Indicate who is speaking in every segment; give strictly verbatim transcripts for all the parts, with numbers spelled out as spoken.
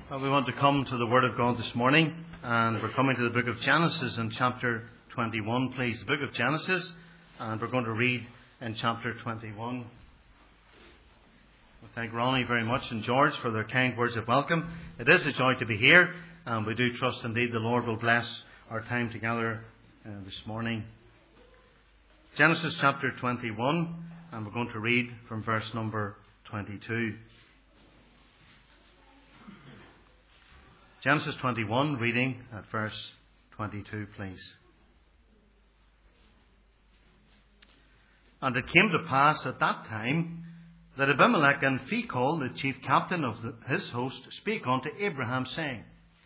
Speaker 1: Well, we want to come to the Word of God this morning, and we're coming to the book of Genesis in chapter twenty-one, please. The book of Genesis, and we're going to read in chapter twenty-one. We thank Ronnie very much and George for their kind words of welcome. It is a joy to be here, and we do trust indeed the Lord will bless our time together uh, this morning. Genesis chapter twenty-one, and we're going to read from verse number twenty-two. Genesis twenty-one, reading at verse twenty-two, please. And it came to pass at that time that Abimelech and Phicol, the chief captain of the, his host, spake unto Abraham, saying,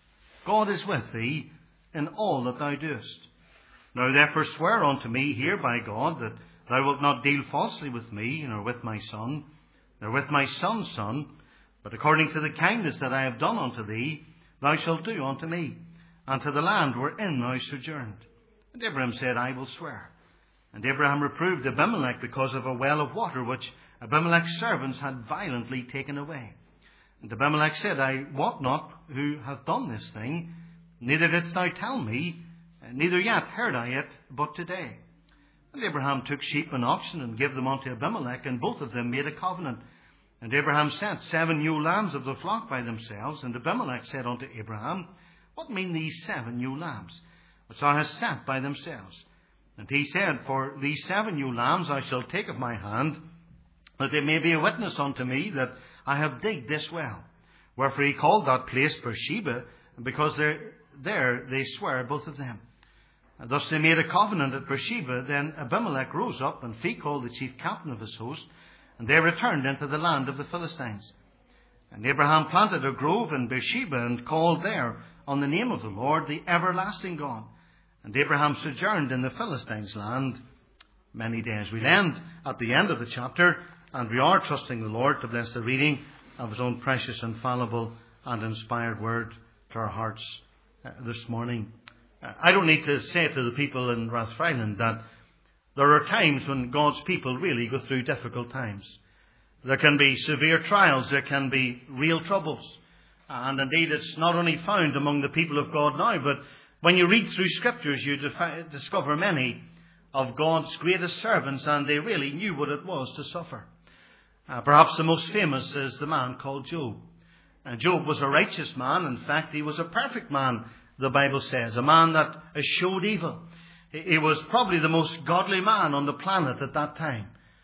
Speaker 1: God is with thee in all that thou doest. Now therefore swear unto me here by God that thou wilt not deal falsely with me, nor with my son, nor with my son's son, but according to the kindness that I have done unto thee, thou shalt do unto me, and to the land wherein thou sojourned. And Abraham said, I will swear. And Abraham reproved Abimelech because of a well of water which Abimelech's servants had violently taken away. And Abimelech said, I wot not who hath done this thing, neither didst thou tell me, neither yet heard I it but today. And Abraham took sheep and oxen and gave them unto Abimelech, and both of them made a covenant. And Abraham sent seven ewe lambs of the flock by themselves. And Abimelech said unto Abraham, What mean these seven ewe lambs, which thou hast sent by themselves? And he said, For these seven ewe lambs I shall take of my hand, that they may be a witness unto me that I have digged this well. Wherefore he called that place Beersheba, because there, there they swear both of them. And thus they made a covenant at Beersheba. Then Abimelech rose up, and Phicol, the chief captain of his host, and they returned into the land of the Philistines. And Abraham planted a grove in Beersheba, and called there on the name of the Lord, the everlasting God. And Abraham sojourned in the Philistines' land many days. We'll end at the end of the chapter, and we are trusting the Lord to bless the reading of his own precious, infallible, and inspired word to our hearts uh, this morning. Uh, I don't need to say to the people in Rathfriland that there are times when God's people really go through difficult times. There can be severe trials. There can be real troubles. And indeed, it's not only found among the people of God now, but when you read through Scriptures, you defi- discover many of God's greatest servants, and they really knew what it was to suffer. Uh, perhaps the most famous is the man called Job. Uh, Job was a righteous man. In fact, he was a perfect man, the Bible says, a man that eschewed evil. He was probably the most godly man on the planet at that time.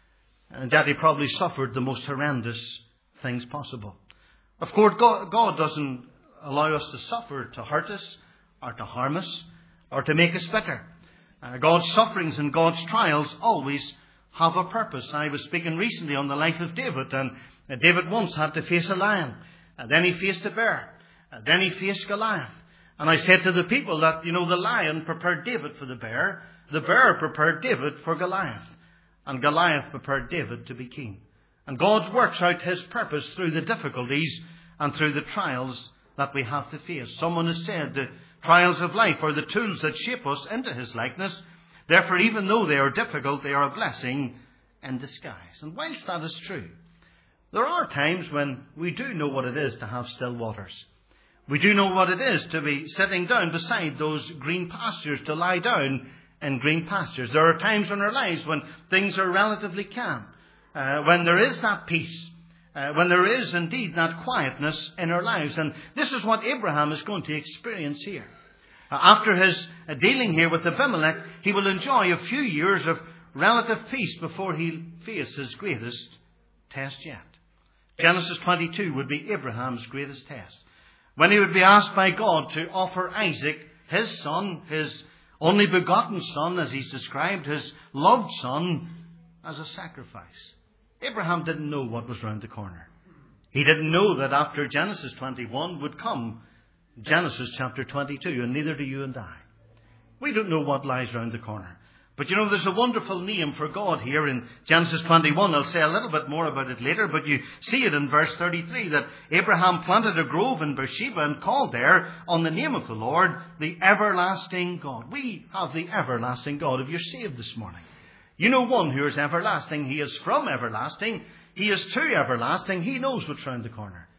Speaker 1: And yet he probably suffered the most horrendous things possible. Of course, God, God doesn't allow us to suffer to hurt us, or to harm us, or to make us bitter. Uh, God's sufferings and God's trials always have a purpose. I was speaking recently on the life of David, and uh, David once had to face a lion. And then he faced a bear. And then he faced Goliath. And I said to the people that, you know, the lion prepared David for the bear. The bear prepared David for Goliath. And Goliath prepared David to be king. And God works out his purpose through the difficulties and through the trials that we have to face. Someone has said the trials of life are the tools that shape us into his likeness. Therefore, even though they are difficult, they are a blessing in disguise. And whilst that is true, there are times when we do know what it is to have still waters. We do know what it is to be sitting down beside those green pastures, to lie down in green pastures. There are times in our lives when things are relatively calm, uh, when there is that peace, uh, when there is indeed that quietness in our lives. And this is what Abraham is going to experience here. Uh, after his uh, dealing here with Abimelech, he will enjoy a few years of relative peace before he faces his greatest test yet. Genesis twenty-two would be Abraham's greatest test, when he would be asked by God to offer Isaac, his son, his only begotten son, as he's described, his loved son, as a sacrifice. Abraham didn't know what was round the corner. He didn't know that after Genesis twenty-one would come Genesis chapter twenty-two, and neither do you and I. We don't know what lies round the corner. But you know, there's a wonderful name for God here in Genesis twenty-one. I'll say a little bit more about it later, but you see it in verse thirty-three, that Abraham planted a grove in Beersheba and called there on the name of the Lord, the everlasting God. We have the everlasting God. If you're saved this morning, you know one who is everlasting. He is from everlasting. He is to everlasting. He knows what's round the corner.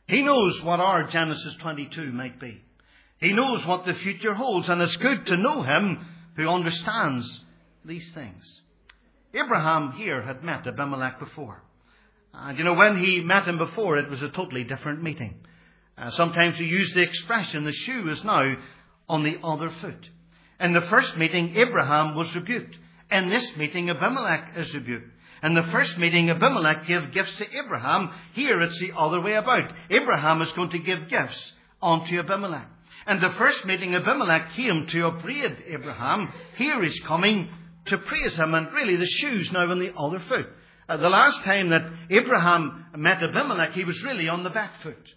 Speaker 1: He knows what our Genesis twenty-two might be. He knows what the future holds, and it's good to know him who understands these things. Abraham here had met Abimelech before. And you know, when he met him before, it was a totally different meeting. Uh, sometimes we use the expression, the shoe is now on the other foot. In the first meeting, Abraham was rebuked. In this meeting, Abimelech is rebuked. In the first meeting, Abimelech gave gifts to Abraham. Here it's the other way about. Abraham is going to give gifts unto Abimelech. In the first meeting, Abimelech came to upbraid Abraham. Here he's coming to praise him. And really, the shoe's now on the other foot. Uh, the last time that Abraham met Abimelech, he was really on the back foot.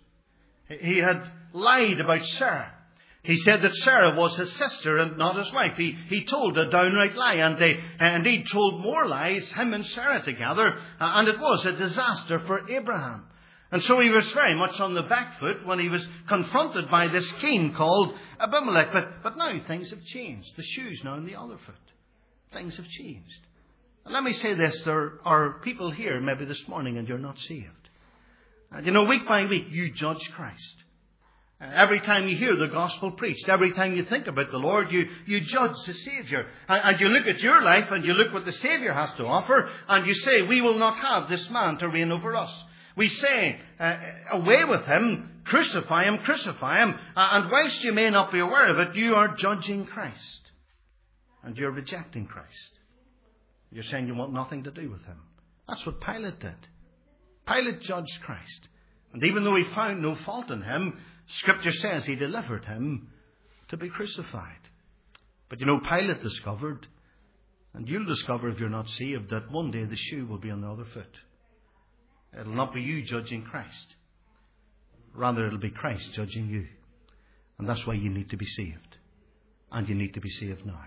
Speaker 1: He had lied about Sarah. He said that Sarah was his sister and not his wife. He, he told a downright lie, and they indeed told more lies, him and Sarah together, uh, and it was a disaster for Abraham. And so he was very much on the back foot when he was confronted by this king called Abimelech. But, but now things have changed. The shoe's now on the other foot. Things have changed. And let me say this, there are people here maybe this morning and you're not saved. And you know, week by week you judge Christ. Every time you hear the gospel preached, every time you think about the Lord, you, you judge the Saviour. And, and you look at your life and you look what the Saviour has to offer, and you say, we will not have this man to reign over us. We say, uh, away with him, crucify him, crucify him. Uh, and whilst you may not be aware of it, you are judging Christ. And you're rejecting Christ. You're saying you want nothing to do with him. That's what Pilate did. Pilate judged Christ. And even though he found no fault in him, Scripture says he delivered him to be crucified. But you know, Pilate discovered, and you'll discover if you're not saved, that one day the shoe will be on the other foot. It'll not be you judging Christ. Rather, it'll be Christ judging you. And that's why you need to be saved. And you need to be saved now.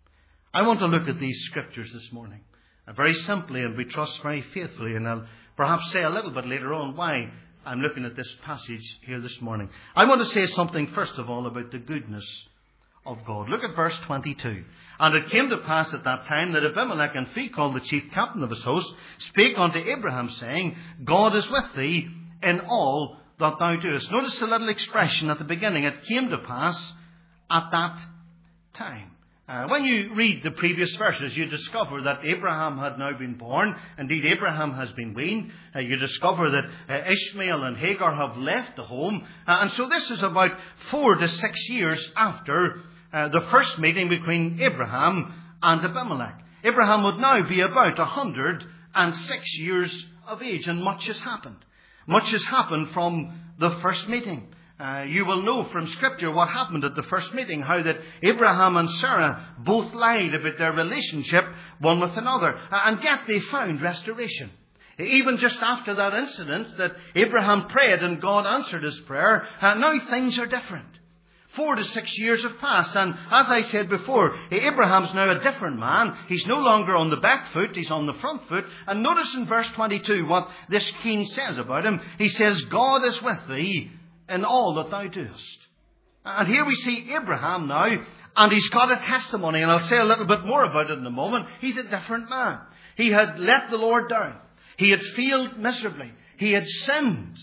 Speaker 1: I want to look at these Scriptures this morning. Uh, very simply, and we trust very faithfully. And I'll perhaps say a little bit later on why I'm looking at this passage here this morning. I want to say something first of all about the goodness of God. Look at verse twenty-two. And it came to pass at that time that Abimelech and Phicol, the chief captain of his host, spake unto Abraham, saying, God is with thee in all that thou doest. Notice the little expression at the beginning. It came to pass at that time. Uh, when you read the previous verses, you discover that Abraham had now been born. Indeed, Abraham has been weaned. Uh, you discover that uh, Ishmael and Hagar have left the home. Uh, and so this is about four to six years after uh, the first meeting between Abraham and Abimelech. Abraham would now be about one hundred six years of age, and much has happened. Much has happened from the first meeting. Uh, you will know from Scripture what happened at the first meeting, how that Abraham and Sarah both lied about their relationship one with another, uh, and yet they found restoration. Even just after that incident that Abraham prayed and God answered his prayer, uh, now things are different. Four to six years have passed, and as I said before, Abraham's now a different man. He's no longer on the back foot, he's on the front foot. And notice in verse twenty-two what this king says about him. He says, God is with thee in all that thou doest. And here we see Abraham now, and he's got a testimony, and I'll say a little bit more about it in a moment. He's a different man. He had let the Lord down. He had failed miserably. He had sinned.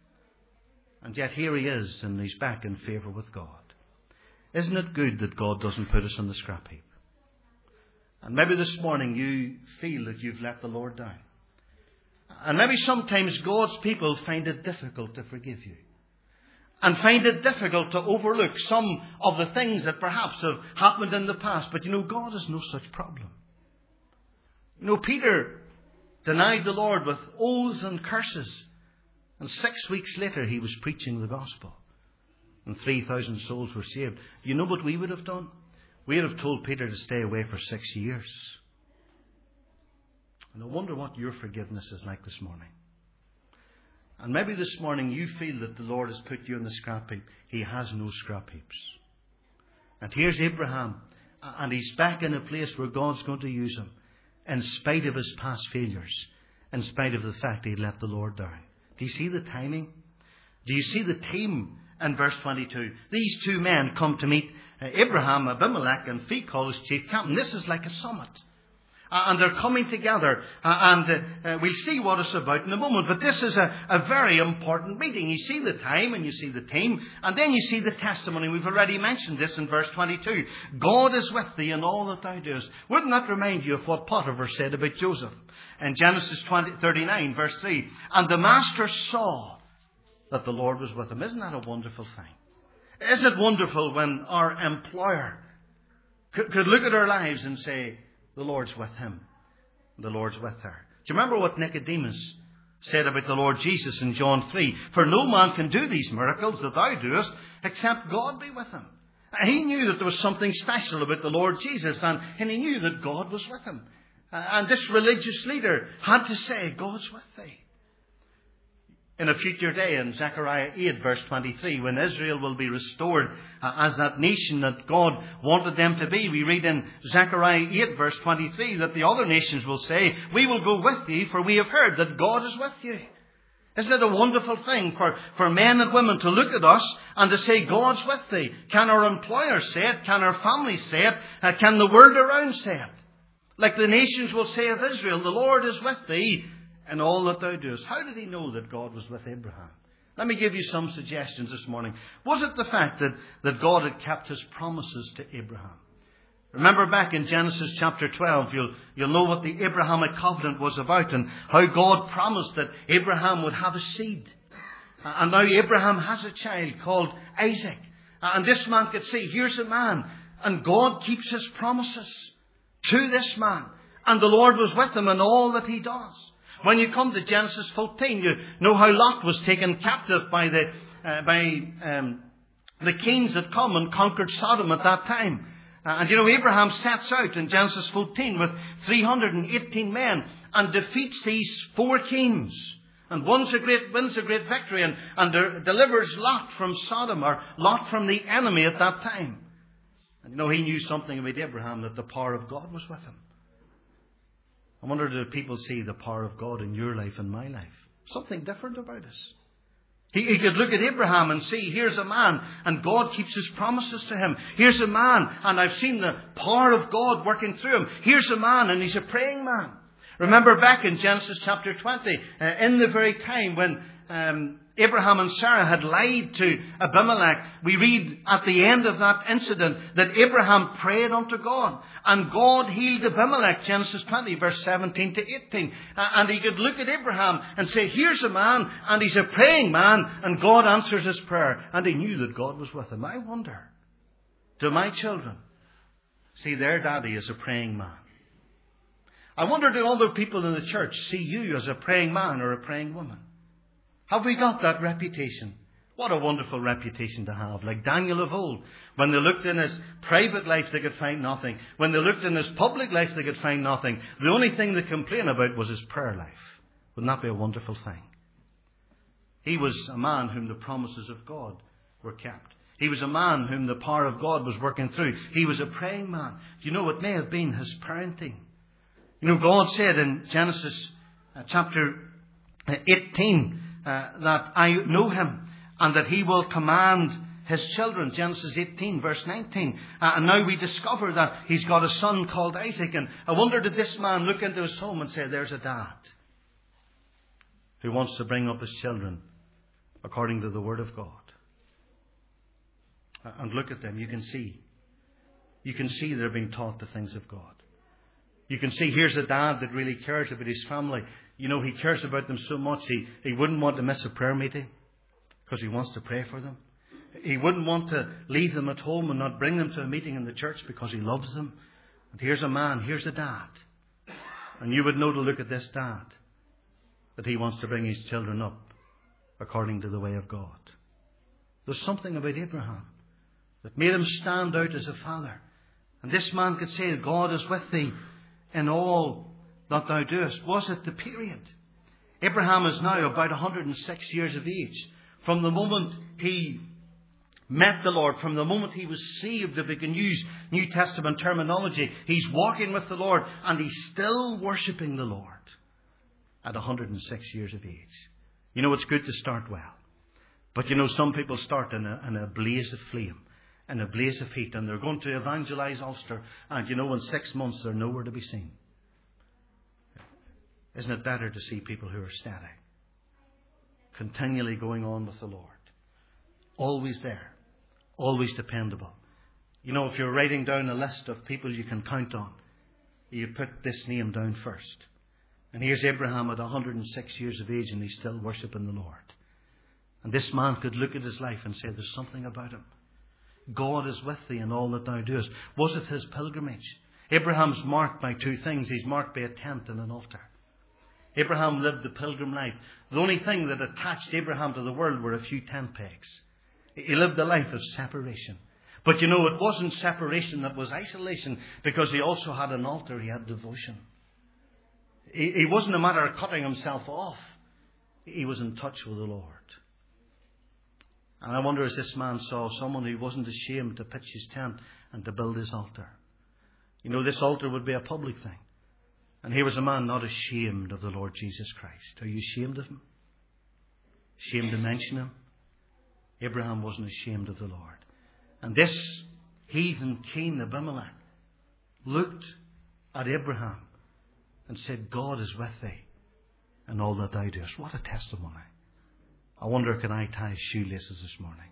Speaker 1: And yet here he is, and he's back in favour with God. Isn't it good that God doesn't put us in the scrap heap? And maybe this morning you feel that you've let the Lord down. And maybe sometimes God's people find it difficult to forgive you. And find it difficult to overlook some of the things that perhaps have happened in the past. But you know, God has no such problem. You know, Peter denied the Lord with oaths and curses. And six weeks later he was preaching the gospel. And three thousand souls were saved. You know what we would have done? We would have told Peter to stay away for six years. And I wonder what your forgiveness is like this morning. And maybe this morning you feel that the Lord has put you in the scrap heap. He has no scrap heaps. And here's Abraham. And he's back in a place where God's going to use him. In spite of his past failures. In spite of the fact he let the Lord down. Do you see the timing? Do you see the team in verse twenty-two? These two men come to meet Abraham, Abimelech and Phicol as chief captain. This is like a summit. Uh, and they're coming together. Uh, and uh, uh, we'll see what it's about in a moment. But this is a, a very important meeting. You see the time and you see the team. And then you see the testimony. We've already mentioned this in verse twenty-two. God is with thee in all that thou doest. Wouldn't that remind you of what Potiphar said about Joseph? In Genesis twenty, thirty-nine, verse three. And the master saw that the Lord was with him. Isn't that a wonderful thing? Isn't it wonderful when our employer could, could look at our lives and say, the Lord's with him. The Lord's with her. Do you remember what Nicodemus said about the Lord Jesus in John three? For no man can do these miracles that thou doest, except God be with him. And he knew that there was something special about the Lord Jesus, and, and he knew that God was with him. Uh, and this religious leader had to say, God's with thee. In a future day, in Zechariah eight, verse twenty-three, when Israel will be restored uh, as that nation that God wanted them to be, we read in Zechariah eight, verse twenty-three, that the other nations will say, we will go with you, for we have heard that God is with you. Isn't it a wonderful thing for, for men and women to look at us and to say, God's with thee? Can our employers say it? Can our families say it? Uh, can the world around say it? Like the nations will say of Israel, the Lord is with thee in all that thou doest. How did he know that God was with Abraham? Let me give you some suggestions this morning. Was it the fact that, that God had kept his promises to Abraham? Remember back in Genesis chapter twelve, you'll, you'll know what the Abrahamic covenant was about and how God promised that Abraham would have a seed. And now Abraham has a child called Isaac. And this man could see, here's a man, and God keeps his promises to this man. And the Lord was with him in all that he does. When you come to Genesis fourteen, you know how Lot was taken captive by the uh, by um, the kings that come and conquered Sodom at that time. Uh, and you know, Abraham sets out in Genesis fourteen with three hundred eighteen men and defeats these four kings. And wins a great, wins a great victory and, and de- delivers Lot from Sodom, or Lot from the enemy at that time. And you know, he knew something about Abraham, that the power of God was with him. I wonder, do people see the power of God in your life and my life? Something different about us. He, he could look at Abraham and see, here's a man, and God keeps his promises to him. Here's a man, and I've seen the power of God working through him. Here's a man, and he's a praying man. Remember back in Genesis chapter twenty, uh, in the very time when um, Abraham and Sarah had lied to Abimelech, we read at the end of that incident that Abraham prayed unto God. And God healed Abimelech, Genesis twenty, verse seventeen to eighteen. And he could look at Abraham and say, here's a man, and he's a praying man, and God answers his prayer. And he knew that God was with him. I wonder, do my children see their daddy as a praying man? I wonder, do other people in the church see you as a praying man or a praying woman? Have we got that reputation? What a wonderful reputation to have. Like Daniel of old. When they looked in his private life, they could find nothing. When they looked in his public life, they could find nothing. The only thing they complained about was his prayer life. Wouldn't that be a wonderful thing? He was a man whom the promises of God were kept. He was a man whom the power of God was working through. He was a praying man. Do you know, it may have been his parenting. You know, God said in Genesis uh, chapter eighteen uh, that I know him and that he will command his children. Genesis eighteen, verse nineteen. Uh, and now we discover that he's got a son called Isaac. And I wonder, did this man look into his home and say, there's a dad who wants to bring up his children according to the Word of God. Uh, and look at them. You can see. You can see they're being taught the things of God. You can see here's a dad that really cares about his family. You know, he cares about them so much he, he wouldn't want to miss a prayer meeting because he wants to pray for them. He wouldn't want to leave them at home and not bring them to a meeting in the church because he loves them. And here's a man, here's a dad. And you would know to look at this dad that he wants to bring his children up according to the way of God. There's something about Abraham that made him stand out as a father. And this man could say, God is with thee in all that thou doest. Was it the period? Abraham is now about one hundred six years of age. From the moment he met the Lord, from the moment he was saved, if we can use New Testament terminology, he's walking with the Lord and he's still worshipping the Lord at one hundred six years of age. You know, it's good to start well. But you know, some people start in a, in a blaze of flame, in a blaze of heat, and they're going to evangelize Ulster, and you know, in six months they're nowhere to be seen. Isn't it better to see people who are steady, continually going on with the Lord, always there, always dependable? You know, if you're writing down a list of people you can count on, you put this name down first. And here's Abraham at one hundred six years of age, and he's still worshipping the Lord. And this man could look at his life and say, there's something about him. God is with thee in all that thou doest. Was it his pilgrimage? Abraham's marked by two things. He's marked by a tent and an altar. Abraham lived the pilgrim life. The only thing that attached Abraham to the world were a few tent pegs. He lived a life of separation. But you know, it wasn't separation that was isolation, because he also had an altar. He had devotion. He, he wasn't a matter of cutting himself off. He was in touch with the Lord. And I wonder, as this man saw someone who wasn't ashamed to pitch his tent and to build his altar. You know, this altar would be a public thing. And here was a man not ashamed of the Lord Jesus Christ. Are you ashamed of him? Ashamed to mention him? Abraham wasn't ashamed of the Lord. And this heathen king Abimelech looked at Abraham and said, God is with thee in all that thou doest. What a testimony. I wonder, can I tie shoelaces this morning?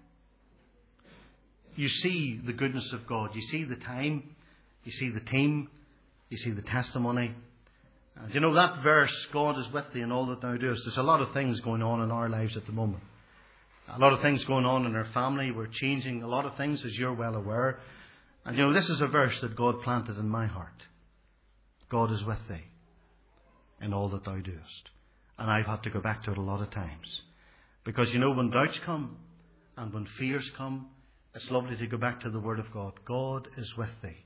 Speaker 1: You see the goodness of God. You see the time. You see the team. You see the testimony. And you know that verse, God is with thee in all that thou doest. There's a lot of things going on in our lives at the moment. A lot of things going on in our family. We're changing a lot of things, as you're well aware. And you know, this is a verse that God planted in my heart. God is with thee in all that thou doest. And I've had to go back to it a lot of times. Because you know, when doubts come and when fears come, it's lovely to go back to the Word of God. God is with thee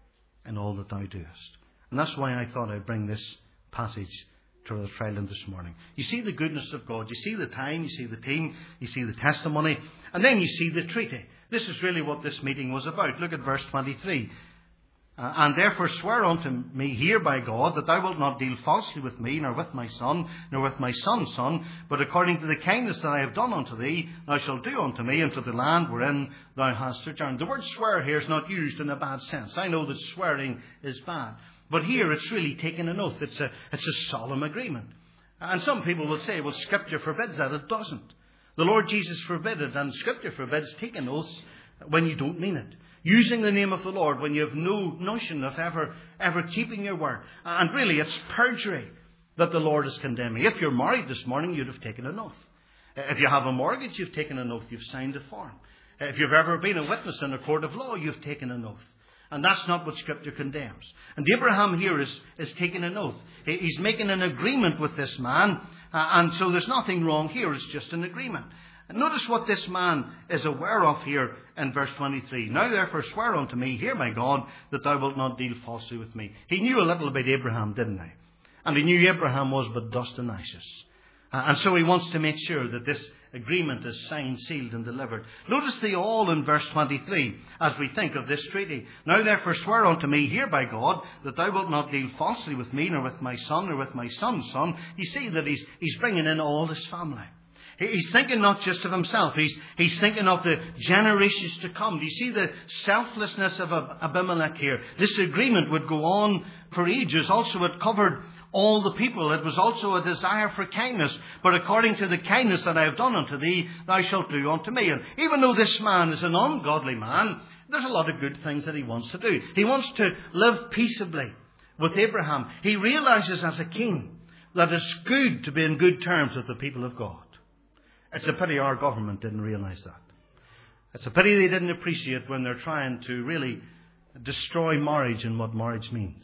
Speaker 1: in all that thou doest. And that's why I thought I'd bring this passage to the Friland this morning. You see the goodness of God. You see the time. You see the team. You see the testimony. And then you see the treaty. This is really what this meeting was about. Look at verse twenty-three. Uh, and therefore swear unto me here by God that thou wilt not deal falsely with me, nor with my son, nor with my son's son, but according to the kindness that I have done unto thee, thou shalt do unto me, and to the land wherein thou hast sojourned. The word swear here is not used in a bad sense. I know that swearing is bad. But here it's really taking an oath. It's a, it's a solemn agreement. And some people will say, well, Scripture forbids that. It doesn't. The Lord Jesus forbid it, and Scripture forbids taking oaths when you don't mean it. Using the name of the Lord when you have no notion of ever, ever keeping your word. And really, it's perjury that the Lord is condemning. If you're married this morning, you'd have taken an oath. If you have a mortgage, you've taken an oath. You've signed a form. If you've ever been a witness in a court of law, you've taken an oath. And that's not what Scripture condemns. And Abraham here is, is taking an oath. He's making an agreement with this man. Uh, and so there's nothing wrong here. It's just an agreement. And notice what this man is aware of here in verse twenty-three. Now therefore swear unto me here by God that thou wilt not deal falsely with me. He knew a little about Abraham, didn't he? And he knew Abraham was but dust and ashes. Uh, and so he wants to make sure that this agreement is signed, sealed and delivered. Notice the all in verse twenty-three as we think of this treaty. Now therefore swear unto me here by God that thou wilt not deal falsely with me, nor with my son, nor with my son's son. You see that he's, he's bringing in all his family. He's thinking not just of himself. He's, he's thinking of the generations to come. Do you see the selflessness of Abimelech here? This agreement would go on for ages. Also, it covered all the people. It was also a desire for kindness. But according to the kindness that I have done unto thee, thou shalt do unto me. And even though this man is an ungodly man, there's a lot of good things that he wants to do. He wants to live peaceably with Abraham. He realizes as a king that it's good to be in good terms with the people of God. It's a pity our government didn't realize that. It's a pity they didn't appreciate when they're trying to really destroy marriage and what marriage means.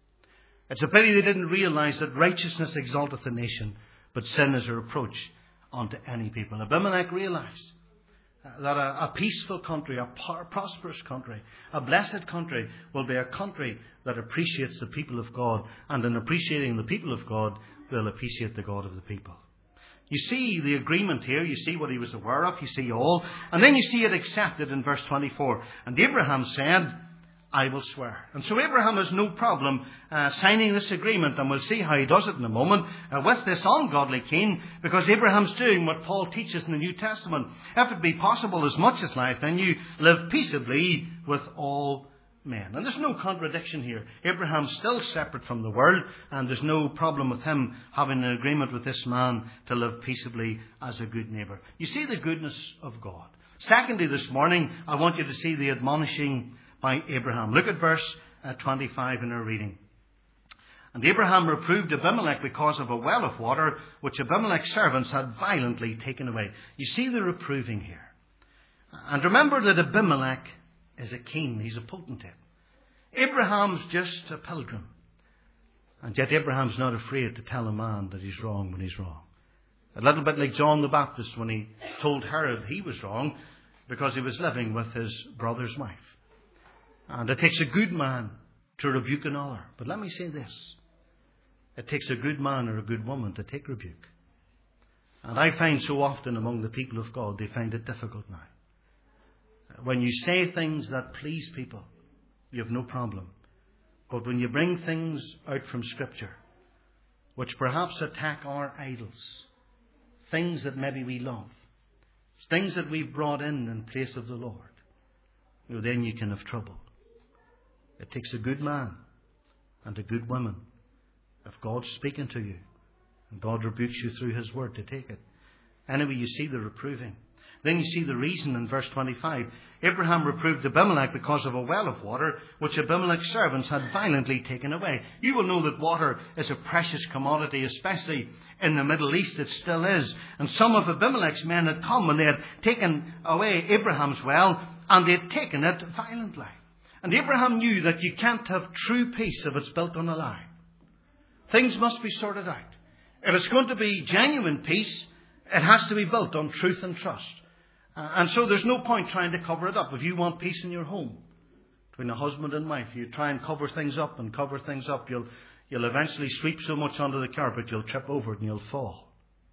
Speaker 1: It's a pity they didn't realize that righteousness exalteth a nation, but sin is a reproach unto any people. Abimelech realized that a, a peaceful country, a par- prosperous country, a blessed country will be a country that appreciates the people of God. And in appreciating the people of God, they'll appreciate the God of the people. You see the agreement here. You see what he was aware of. You see all. And then you see it accepted in verse twenty-four. And Abraham said, I will swear. And so Abraham has no problem uh, signing this agreement. And we'll see how he does it in a moment uh, with this ungodly king. Because Abraham's doing what Paul teaches in the New Testament. If it be possible as much as life, then you live peaceably with all men. And there's no contradiction here. Abraham's still separate from the world, and there's no problem with him having an agreement with this man to live peaceably as a good neighbour. You see the goodness of God. Secondly, this morning, I want you to see the admonishing by Abraham. Look at verse uh, twenty-five in our reading. And Abraham reproved Abimelech because of a well of water which Abimelech's servants had violently taken away. You see the reproving here. And remember that Abimelech is a king. He's a potentate. Abraham's just a pilgrim. And yet Abraham's not afraid to tell a man that he's wrong when he's wrong. A little bit like John the Baptist when he told Herod he was wrong because he was living with his brother's wife. And it takes a good man to rebuke another. But let me say this. It takes a good man or a good woman to take rebuke. And I find so often among the people of God, they find it difficult now. When you say things that please people, you have no problem. But when you bring things out from Scripture, which perhaps attack our idols, things that maybe we love, things that we've brought in in place of the Lord, you know, then you can have trouble. It takes a good man and a good woman, if God's speaking to you and God rebukes you through His Word, to take it. Anyway, you see the reproving. Then you see the reason in verse twenty-five. Abraham reproved Abimelech because of a well of water which Abimelech's servants had violently taken away. You will know that water is a precious commodity, especially in the Middle East. It still is. And some of Abimelech's men had come and they had taken away Abraham's well, and they had taken it violently. And Abraham knew that you can't have true peace if it's built on a lie. Things must be sorted out. If it's going to be genuine peace, it has to be built on truth and trust. Uh, and so there's no point trying to cover it up. If you want peace in your home, between a husband and wife, you try and cover things up and cover things up, you'll, you'll eventually sweep so much under the carpet, you'll trip over it and you'll fall.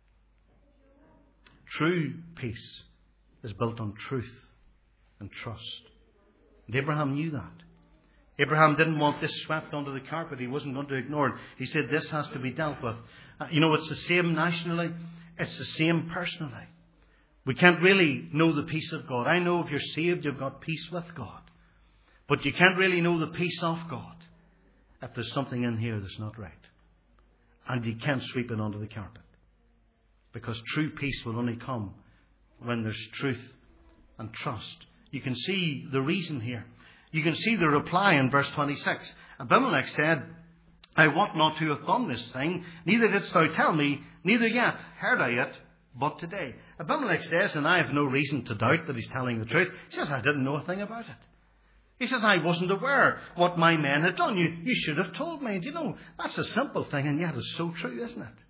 Speaker 1: True peace is built on truth and trust. And Abraham knew that. Abraham didn't want this swept under the carpet. He wasn't going to ignore it. He said this has to be dealt with. Uh, you know, it's the same nationally. It's the same personally. We can't really know the peace of God. I know if you're saved, you've got peace with God. But you can't really know the peace of God if there's something in here that's not right. And you can't sweep it under the carpet. Because true peace will only come when there's truth and trust. You can see the reason here. You can see the reply in verse twenty-six. Abimelech said, I wot not who hath done this thing, neither didst thou tell me, neither yet heard I it, but today. Abimelech says, and I have no reason to doubt that he's telling the truth, he says, I didn't know a thing about it. He says, I wasn't aware what my men had done. You, you should have told me. And you know, that's a simple thing, and yet it's so true, isn't it?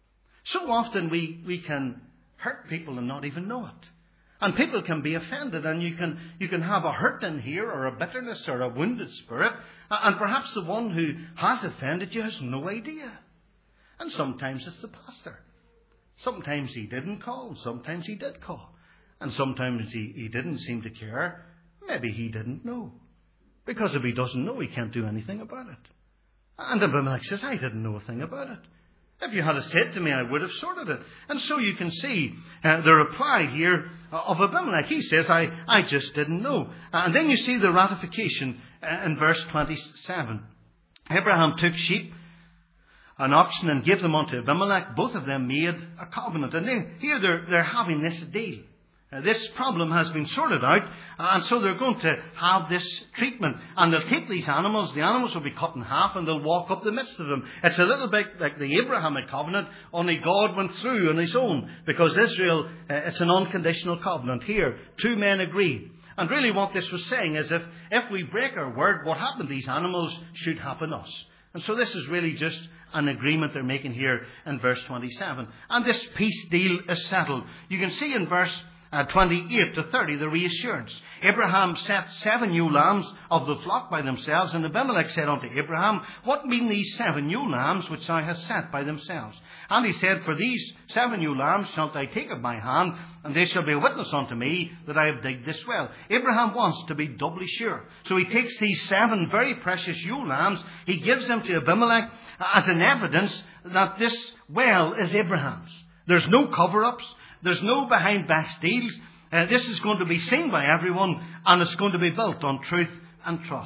Speaker 1: So often we, we can hurt people and not even know it. And people can be offended, and you can you can have a hurt in here, or a bitterness, or a wounded spirit, and perhaps the one who has offended you has no idea. And sometimes it's the pastor. Sometimes he didn't call, sometimes he did call. And sometimes he, he didn't seem to care. Maybe he didn't know. Because if he doesn't know, he can't do anything about it. And Abimelech says, I didn't know a thing about it. If you had said to me, I would have sorted it. And so you can see uh, the reply here of Abimelech. He says, I, I just didn't know. Uh, and then you see the ratification uh, in verse twenty-seven. Abraham took sheep and oxen and gave them unto Abimelech. Both of them made a covenant. And then here they're, they're having this deal. Uh, this problem has been sorted out, and so they're going to have this treatment. And they'll take these animals, the animals will be cut in half, and they'll walk up the midst of them. It's a little bit like the Abrahamic covenant, only God went through on his own, because Israel, uh, it's an unconditional covenant. Here, two men agree. And really what this was saying is if, if we break our word, what happened to these animals should happen to us. And so this is really just an agreement they're making here in verse twenty-seven. And this peace deal is settled. You can see in verse Uh, twenty-eight to thirty, the reassurance. Abraham set seven ewe lambs of the flock by themselves, and Abimelech said unto Abraham, What mean these seven ewe lambs which thou hast set by themselves? And he said, For these seven ewe lambs shalt thou take of my hand, and they shall be a witness unto me that I have digged this well. Abraham wants to be doubly sure. So he takes these seven very precious ewe lambs, he gives them to Abimelech as an evidence that this well is Abraham's. There's no cover-ups. There's no behind back deals. Uh, this is going to be seen by everyone, and it's going to be built on truth and trust.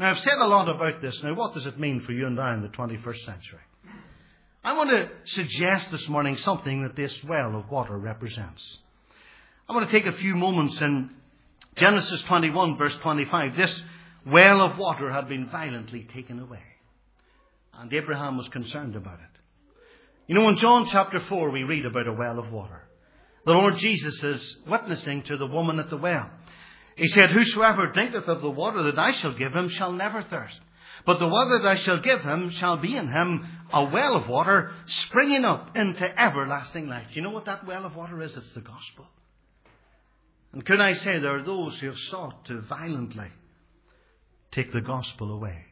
Speaker 1: Now, I've said a lot about this. Now, what does it mean for you and I in the twenty-first century? I want to suggest this morning something that this well of water represents. I want to take a few moments in Genesis twenty-one, verse twenty-five. This well of water had been violently taken away. And Abraham was concerned about it. You know, in John chapter four, we read about a well of water. The Lord Jesus is witnessing to the woman at the well. He said, "Whosoever drinketh of the water that I shall give him shall never thirst. But the water that I shall give him shall be in him a well of water springing up into everlasting life." You know what that well of water is? It's the gospel. And could I say there are those who have sought to violently take the gospel away.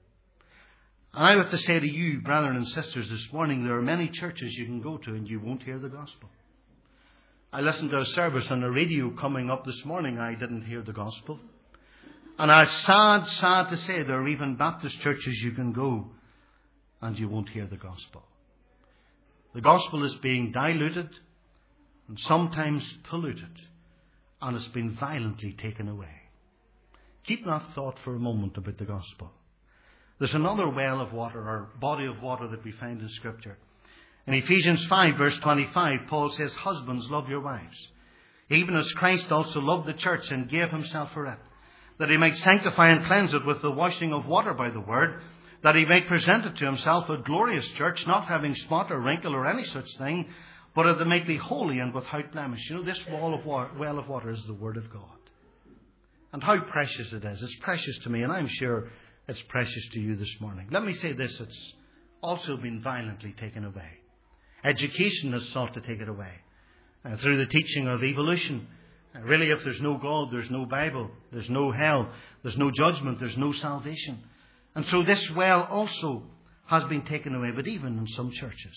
Speaker 1: And I have to say to you, brethren and sisters, this morning, there are many churches you can go to and you won't hear the gospel. I listened to a service on the radio coming up this morning. I didn't hear the gospel. And it's sad, sad to say there are even Baptist churches you can go and you won't hear the gospel. The gospel is being diluted and sometimes polluted, and it's been violently taken away. Keep that thought for a moment about the gospel. There's another well of water, or body of water, that we find in Scripture. In Ephesians five, verse twenty-five, Paul says, "Husbands, love your wives, even as Christ also loved the church and gave himself for it, that he might sanctify and cleanse it with the washing of water by the word, that he might present it to himself a glorious church, not having spot or wrinkle or any such thing, but that it might be holy and without blemish." You know, this wall of water, well of water is the Word of God. And how precious it is. It's precious to me, and I'm sure it's precious to you this morning. Let me say this, it's also been violently taken away. Education has sought to take it away. Uh, through the teaching of evolution. Uh, really, if there's no God, there's no Bible, there's no hell, there's no judgment, there's no salvation. And so this well also has been taken away, but even in some churches.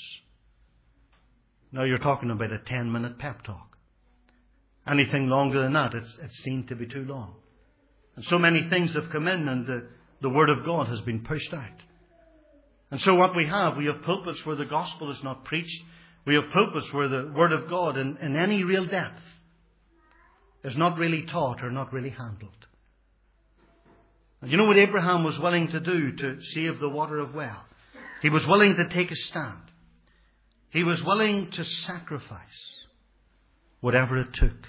Speaker 1: Now you're talking about a ten minute pep talk. Anything longer than that, it's, it's seen to be too long. And so many things have come in and the, the Word of God has been pushed out. And so what we have, we have pulpits where the gospel is not preached. We have pulpits where the Word of God in, in any real depth is not really taught or not really handled. And you know what Abraham was willing to do to save the water of well? He was willing to take a stand. He was willing to sacrifice whatever it took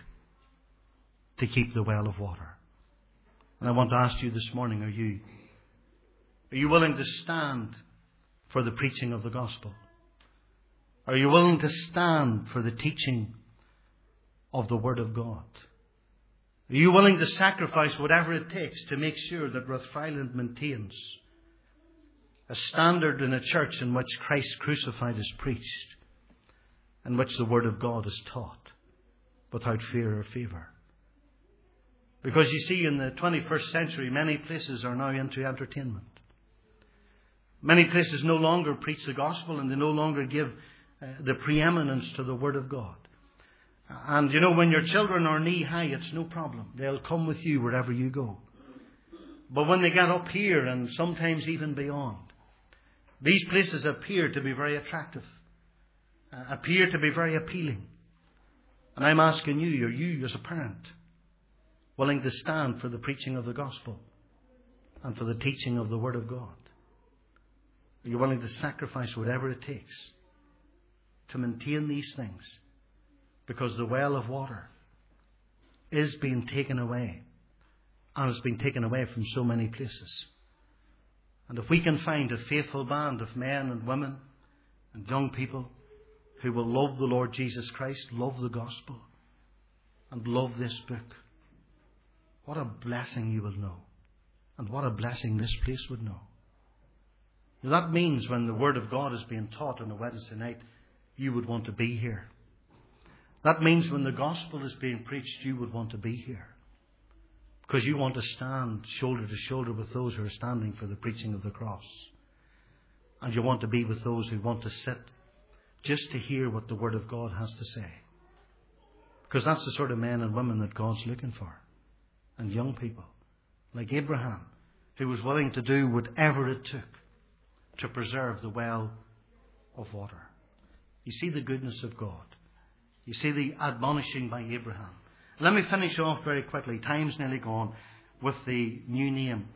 Speaker 1: to keep the well of water. And I want to ask you this morning, are you, are you willing to stand for the preaching of the gospel? Are you willing to stand for the teaching of the Word of God? Are you willing to sacrifice whatever it takes to make sure that Rathfriland maintains a standard in a church in which Christ crucified is preached, in which the Word of God is taught without fear or favour? Because you see, in the twenty-first century, many places are now into entertainment. Many places no longer preach the gospel, and they no longer give uh, the preeminence to the Word of God. And you know, when your children are knee high, it's no problem. They'll come with you wherever you go. But when they get up here, and sometimes even beyond, these places appear to be very attractive, uh, appear to be very appealing. And I'm asking you, are you as a parent willing to stand for the preaching of the gospel and for the teaching of the Word of God? Are you willing to sacrifice whatever it takes to maintain these things? Because the well of water is being taken away, and it's been taken away from so many places. And if we can find a faithful band of men and women and young people who will love the Lord Jesus Christ, love the gospel, and love this book, what a blessing you will know. And what a blessing this place would know. Now, that means when the Word of God is being taught on a Wednesday night, you would want to be here. That means when the gospel is being preached, you would want to be here. Because you want to stand shoulder to shoulder with those who are standing for the preaching of the cross. And you want to be with those who want to sit just to hear what the Word of God has to say. Because that's the sort of men and women that God's looking for. And young people, like Abraham, who was willing to do whatever it took to preserve the well of water. You see the goodness of God. You see the admonishing by Abraham. Let me finish off very quickly. Time's nearly gone with the new name.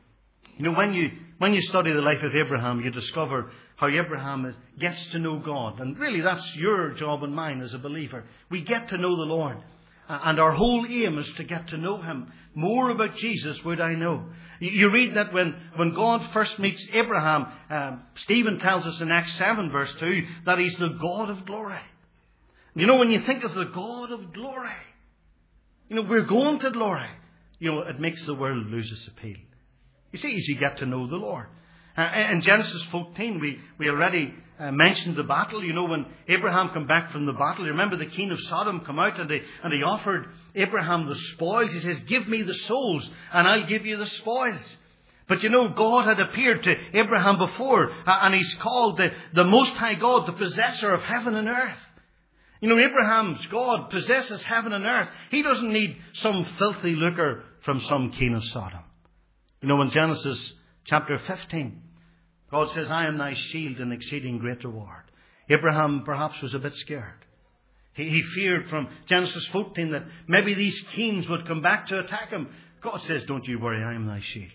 Speaker 1: You know, when you, when you study the life of Abraham, you discover how Abraham is, gets to know God. And really that's your job and mine as a believer. We get to know the Lord. And our whole aim is to get to know Him. More about Jesus would I know. You read that when, when God first meets Abraham, um, Stephen tells us in Acts seven verse two that He's the God of glory. You know, when you think of the God of glory, you know, we're going to glory. You know, it makes the world lose its appeal. You see, as you get to know the Lord. Uh, in Genesis fourteen, we, we already uh, mentioned the battle. You know, when Abraham came back from the battle, you remember the king of Sodom come out and, they, and he offered Abraham the spoils. He says, give me the souls and I'll give you the spoils. But you know, God had appeared to Abraham before, uh, and He's called the, the Most High God, the possessor of heaven and earth. You know, Abraham's God possesses heaven and earth. He doesn't need some filthy lucre from some king of Sodom. You know, in Genesis chapter fifteen, God says, I am thy shield and exceeding great reward. Abraham perhaps was a bit scared. He, he feared from Genesis fourteen that maybe these kings would come back to attack him. God says, don't you worry, I am thy shield.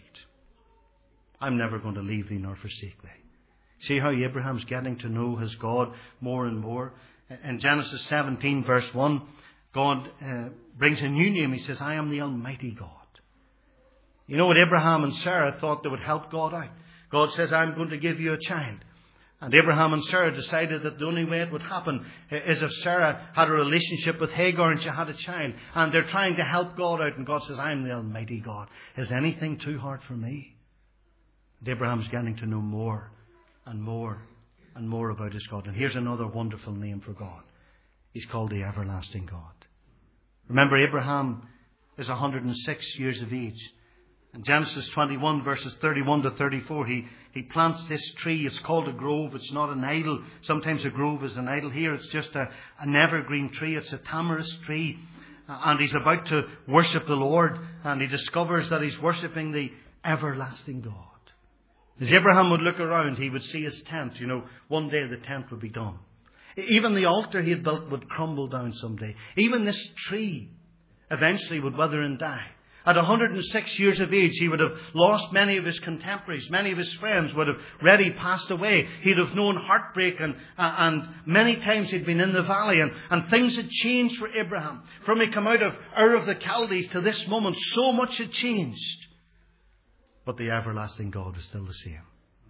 Speaker 1: I'm never going to leave thee nor forsake thee. See how Abraham's getting to know his God more and more. In Genesis seventeen verse one, God uh, brings a new name. He says, I am the Almighty God. You know what, Abraham and Sarah thought they would help God out. God says, I'm going to give you a child. And Abraham and Sarah decided that the only way it would happen is if Sarah had a relationship with Hagar and she had a child. And they're trying to help God out. And God says, I'm the Almighty God. Is anything too hard for me? And Abraham's getting to know more and more and more about his God. And here's another wonderful name for God. He's called the Everlasting God. Remember, Abraham is one hundred six years of age. In Genesis twenty-one verses thirty-one to thirty-four, he, he plants this tree. It's called a grove. It's not an idol. Sometimes a grove is an idol. Here it's just a, an evergreen tree. It's a tamarisk tree. And he's about to worship the Lord. And he discovers that he's worshipping the everlasting God. As Abraham would look around, he would see his tent. You know, one day the tent would be done. Even the altar he had built would crumble down someday. Even this tree eventually would wither and die. At one hundred six years of age, he would have lost many of his contemporaries. Many of his friends would have already passed away. He'd have known heartbreak, and, uh, and many times he'd been in the valley. And, and things had changed for Abraham. From he come out of Ur of the Chaldees to this moment, so much had changed. But the everlasting God is still the same.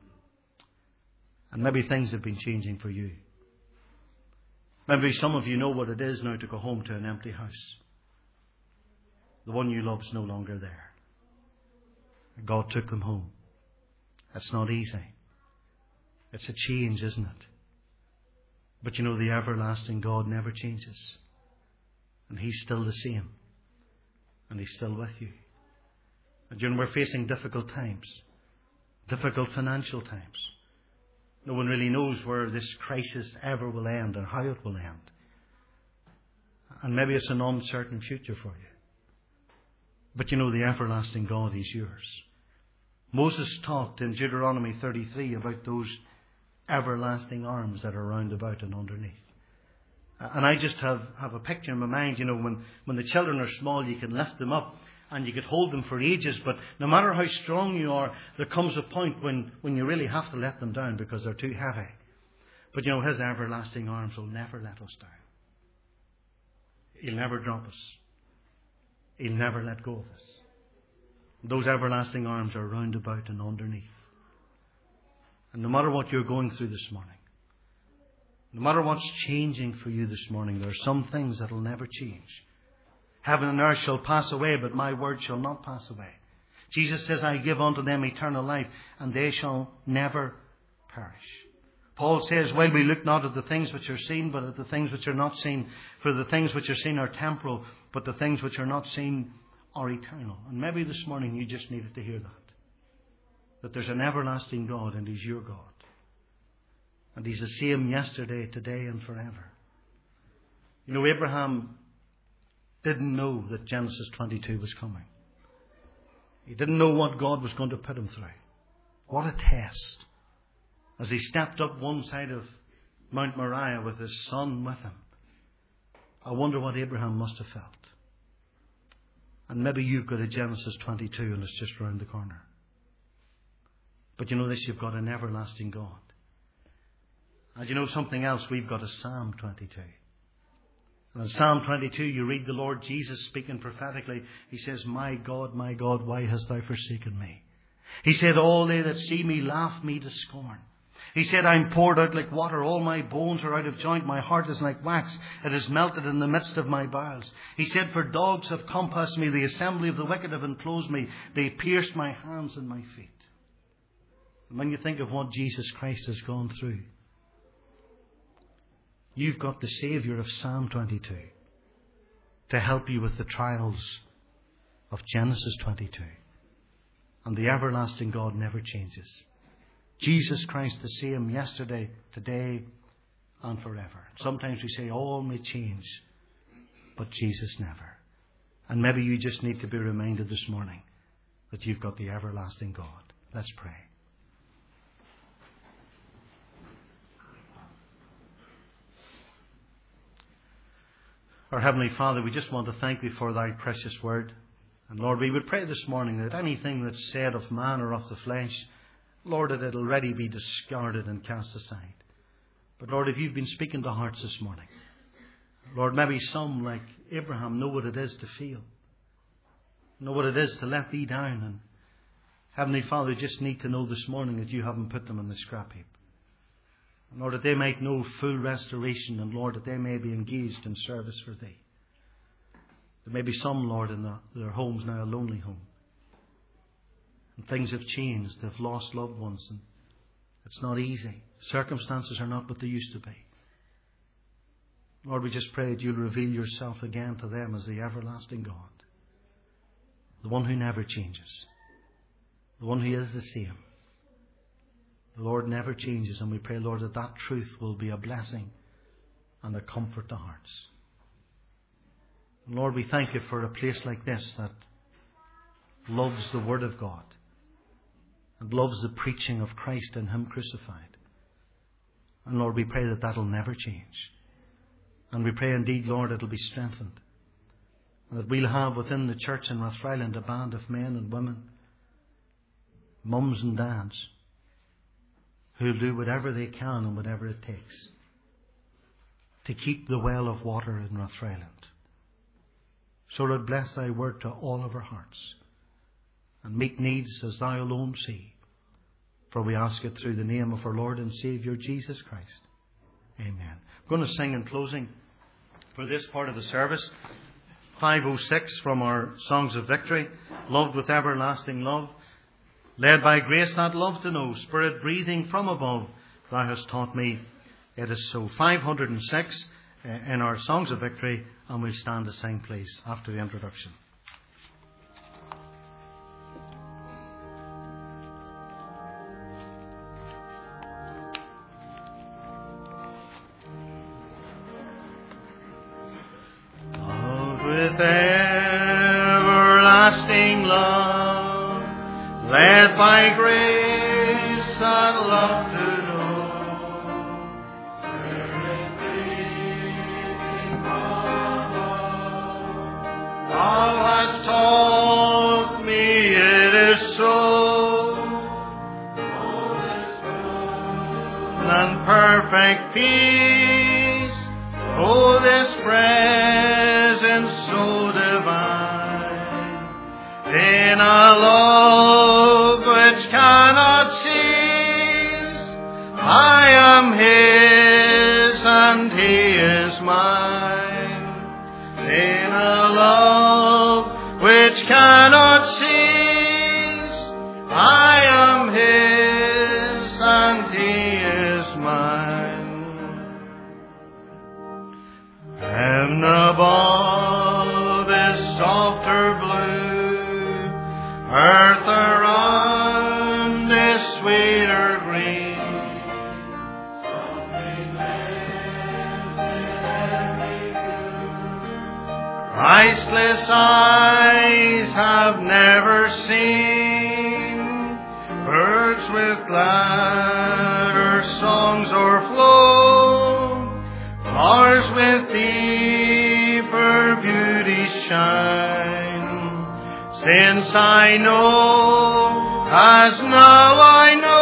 Speaker 1: And maybe things have been changing for you. Maybe some of you know what it is now to go home to an empty house. The one you love is no longer there. God took them home. It's not easy. It's a change, isn't it? But you know, the everlasting God never changes. And He's still the same. And He's still with you. And you know, we're facing difficult times. Difficult financial times. No one really knows where this crisis ever will end and how it will end. And maybe it's an uncertain future for you. But you know, the everlasting God is yours. Moses talked in Deuteronomy thirty-three about those everlasting arms that are round about and underneath. And I just have, have a picture in my mind, you know, when, when the children are small, you can lift them up and you could hold them for ages. But no matter how strong you are, there comes a point when, when you really have to let them down because they're too heavy. But you know, His everlasting arms will never let us down. He'll never drop us. He'll never let go of us. Those everlasting arms are round about and underneath. And no matter what you're going through this morning, no matter what's changing for you this morning, there are some things that will never change. Heaven and earth shall pass away, but my word shall not pass away. Jesus says, I give unto them eternal life, and they shall never perish. Paul says, well, we look not at the things which are seen, but at the things which are not seen. For the things which are seen are temporal, but the things which are not seen are eternal. And maybe this morning you just needed to hear that. That there's an everlasting God, and He's your God. And He's the same yesterday, today, and forever. You know, Abraham didn't know that Genesis twenty-two was coming. He didn't know what God was going to put him through. What a test. As he stepped up one side of Mount Moriah with his son with him. I wonder what Abraham must have felt. And maybe you've got a Genesis twenty-two and it's just round the corner. But you know this, you've got an everlasting God. And you know something else, we've got a Psalm twenty-two. And in Psalm twenty-two, you read the Lord Jesus speaking prophetically. He says, my God, my God, why hast thou forsaken me? He said, all they that see me laugh me to scorn. He said, I'm poured out like water. All my bones are out of joint. My heart is like wax. It is melted in the midst of my bowels. He said, for dogs have compassed me. The assembly of the wicked have enclosed me. They pierced my hands and my feet. And when you think of what Jesus Christ has gone through, you've got the Saviour of Psalm twenty-two to help you with the trials of Genesis twenty-two. And the everlasting God never changes. Jesus Christ the same yesterday, today, and forever. Sometimes we say all may change, but Jesus never. And maybe you just need to be reminded this morning that you've got the everlasting God. Let's pray. Our Heavenly Father, we just want to thank Thee for Thy precious word. And Lord, we would pray this morning that anything that's said of man or of the flesh, Lord, that it'll already be discarded and cast aside. But Lord, if You've been speaking to hearts this morning, Lord, maybe some, like Abraham, know what it is to feel. Know what it is to let Thee down. And Heavenly Father, just need to know this morning that You haven't put them in the scrap heap. And Lord, that they might know full restoration, and Lord, that they may be engaged in service for Thee. There may be some, Lord, in the, their homes now, a lonely home. And things have changed. They've lost loved ones. And it's not easy. Circumstances are not what they used to be. Lord, we just pray that You'll reveal Yourself again to them as the everlasting God. The one who never changes. The one who is the same. The Lord never changes. And we pray, Lord, that that truth will be a blessing and a comfort to hearts. And Lord, we thank You for a place like this that loves the Word of God and loves the preaching of Christ and Him crucified. And Lord, we pray that that'll never change. And we pray indeed, Lord, it'll be strengthened. And that we'll have within the church in Rathfriland a band of men and women, mums and dads, who'll do whatever they can and whatever it takes to keep the well of water in Rathfriland. So Lord, bless Thy word to all of our hearts and meet needs as Thou alone see. For we ask it through the name of our Lord and Saviour, Jesus Christ. Amen. I'm going to sing in closing for this part of the service, five oh six from our Songs of Victory, Loved with Everlasting Love, led by grace that love to know, Spirit breathing from above, Thou hast taught me it is so. five oh six in our Songs of Victory, and we'll stand to sing, please, after the introduction. With everlasting love, led by grace that love to know, Spirit breathing from above, Thou hast taught me it is so. Oh, this good and perfect peace, oh, this presence so divine, in a love which cannot cease. I am His and He is mine, in a love which cannot cease. I am His and He is mine. Heaven above is softer blue, earth around is sweeter green. Something lives in every view, priceless eyes have never seen. Birds with gladder songs o'erflow, flowers with deeper beauty shine. Since I know, as now I know,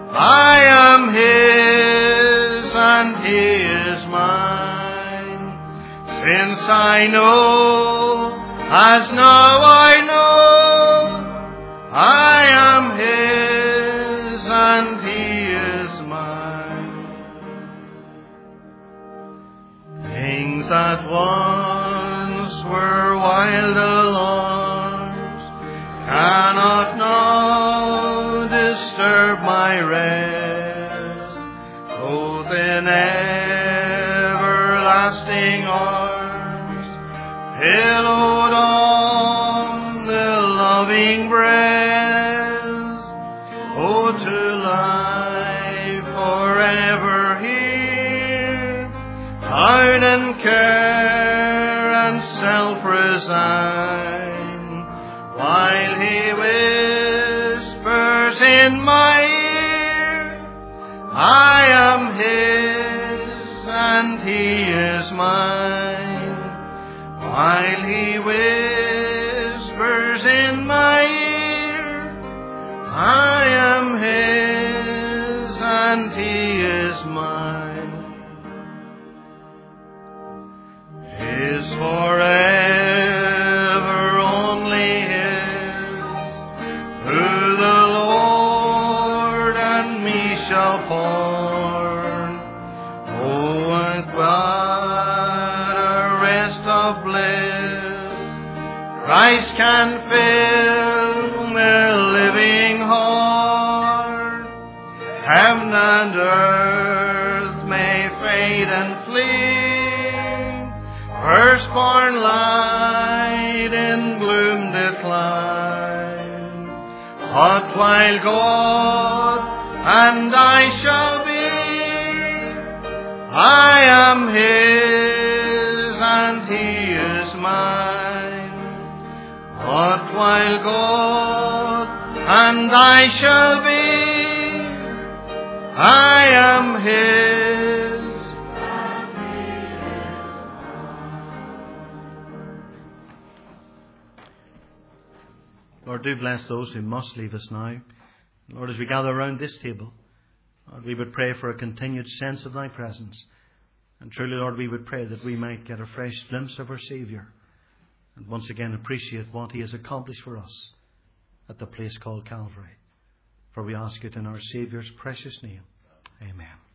Speaker 1: I am His and He is mine. Since I know, as now I know, I am His and He is mine. Things that once were wild alarms cannot now disturb my rest. Both in everlasting arms, pillowed on the loving breast, oh, to life forever here, out in care and self resign, while He whispers in my ear, I am His and He is mine. While He whispers in my ear, I am His and He is mine. His forever, only His, through the Lord and me shall porn. Oh, and what a rest of bliss Christ can fill the living heart. Heaven and earth may fade and flee, firstborn light in gloom decline. But while God and I shall be, I am His and He is mine. But while God and I shall be, I am His. Lord, do bless those who must leave us now. Lord, as we gather around this table, Lord, we would pray for a continued sense of Thy presence. And truly, Lord, we would pray that we might get a fresh glimpse of our Saviour and once again appreciate what He has accomplished for us at the place called Calvary. For we ask it in our Saviour's precious name. Amen.